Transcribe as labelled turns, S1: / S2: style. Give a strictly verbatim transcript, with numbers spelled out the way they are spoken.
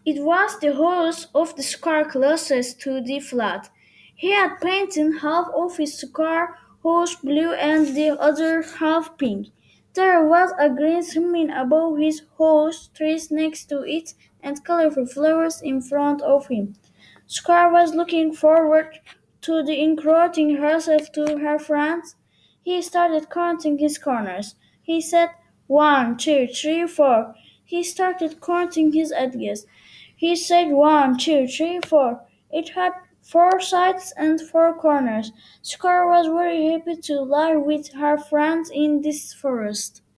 S1: It was the horse of the scar closest to the flood. He had painted half of his scar horse blue and the other half pink. There was a green swimming above his horse, trees next to it, and colorful flowers in front of him. Scar was looking forward to the introducing herself to her friends. He started counting his corners. He said one, two, three, four. He started counting his edges. He said one, two, three, four. It had four sides and four corners. Scar was very happy to live with her friends in this forest.